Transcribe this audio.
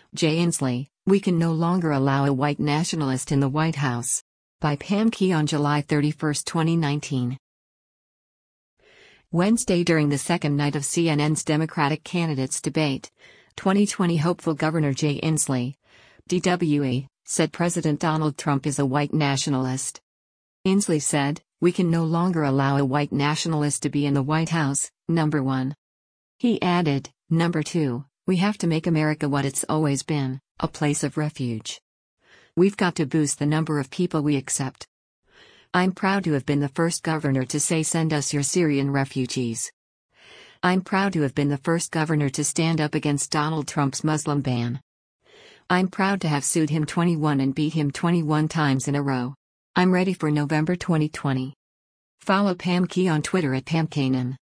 Jay Inslee, we can no longer allow a white nationalist in the White House. By Pam Key on July 31, 2019. Wednesday, during the second night of CNN's Democratic candidates debate, 2020 hopeful Governor Jay Inslee, DWE, said President Donald Trump is a white nationalist. Inslee said, "We can no longer allow a white nationalist to be in the White House, number one." He added, "Number two, we have to make America what it's always been, a place of refuge. We've got to boost the number of people we accept. I'm proud to have been the first governor to say send us your Syrian refugees. I'm proud to have been the first governor to stand up against Donald Trump's Muslim ban. I'm proud to have sued him 21 and beat him 21 times in a row. I'm ready for November 2020. Follow Pam Key on Twitter at PamKanan.